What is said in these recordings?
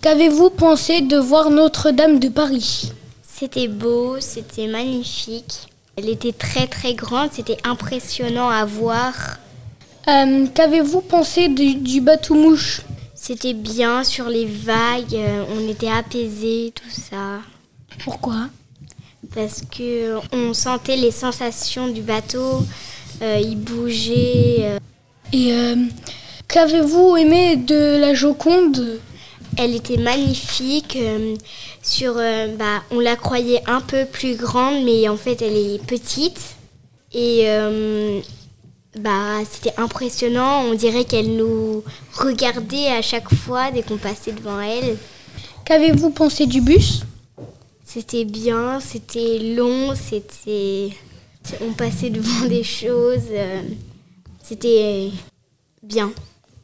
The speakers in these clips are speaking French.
Qu'avez-vous pensé de voir Notre-Dame de Paris ? C'était beau, c'était magnifique. Elle était très très grande, c'était impressionnant à voir. Qu'avez-vous pensé du bateau-mouche ? C'était bien sur les vagues, on était apaisés, tout ça. Pourquoi ? Parce qu'on sentait les sensations du bateau, il bougeait. Et qu'avez-vous aimé de la Joconde ? Elle était magnifique. On la croyait un peu plus grande, mais en fait, elle est petite. Et c'était impressionnant. On dirait qu'elle nous regardait à chaque fois dès qu'on passait devant elle. Qu'avez-vous pensé du bus ? C'était bien, c'était long, on passait devant des choses. C'était bien. Pourquoi ?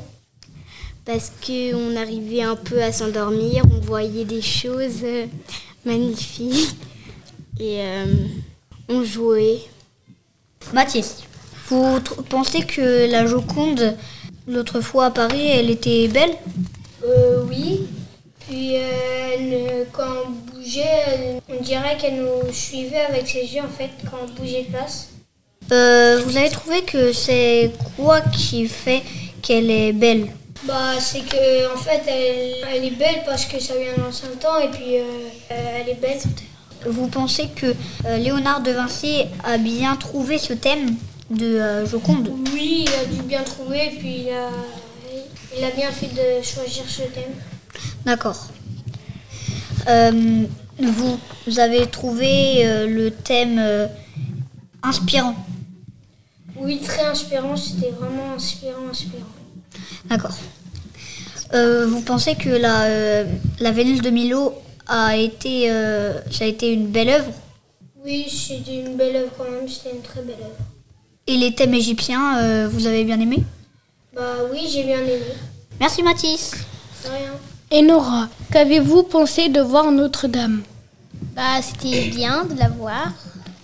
Parce qu'on arrivait un peu à s'endormir, on voyait des choses magnifiques et on jouait. Mathis, vous pensez que la Joconde, l'autre fois à Paris, elle était belle ? Oui. Puis quand on bougeait, on dirait qu'elle nous suivait avec ses yeux en fait quand on bougeait de place. Vous avez trouvé que c'est quoi qui fait qu'elle est belle ? C'est que en fait elle est belle parce que ça vient de l'ancien temps et puis elle est belle. Vous pensez que Léonard de Vinci a bien trouvé ce thème de Joconde ? Oui, il a dû bien trouver et puis il a bien fait de choisir ce thème. D'accord. Vous avez trouvé le thème inspirant ? Oui, très inspirant, c'était vraiment inspirant. D'accord. Vous pensez que la Vénus de Milo ça a été une belle œuvre ? Oui, c'était une belle œuvre quand même, c'était une très belle œuvre. Et les thèmes égyptiens, vous avez bien aimé ? Oui, j'ai bien aimé. Merci Mathis. De rien. Et Nora, qu'avez-vous pensé de voir Notre-Dame ? C'était bien de la voir Pourquoi ?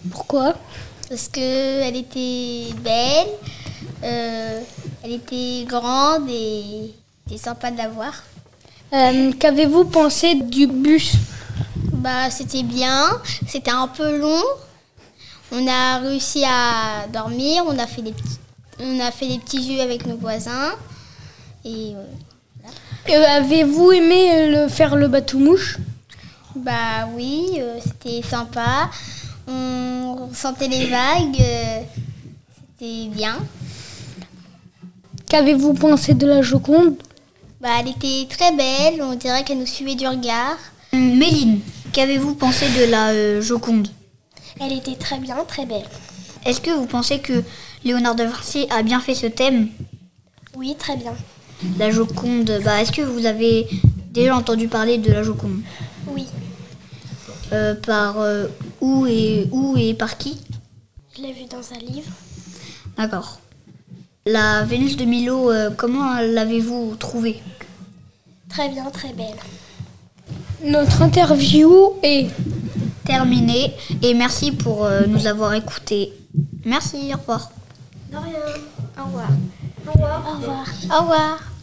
parce qu'elle était belle, elle était grande et c'était sympa de la voir. Qu'avez-vous pensé du bus ? C'était bien, c'était un peu long. On a réussi à dormir, on a fait des petits jeux avec nos voisins. Et avez-vous aimé faire le bateau-mouche ? Oui, c'était sympa. On sentait les vagues, c'était bien. Qu'avez-vous pensé de la Joconde ? Elle était très belle, on dirait qu'elle nous suivait du regard. Méline, qu'avez-vous pensé de la Joconde ? Elle était très bien, très belle. Est-ce que vous pensez que Léonard de Vinci a bien fait ce thème ? Oui, très bien. La Joconde, est-ce que vous avez déjà entendu parler de la Joconde ? Oui. Par où et par qui ? Je l'ai vue dans un livre. D'accord. La Vénus de Milo, comment l'avez-vous trouvée ? Très bien, très belle. Notre interview est terminée et merci pour nous avoir écoutés. Merci, au revoir. De rien. Au revoir. Au revoir. Au revoir. Au revoir.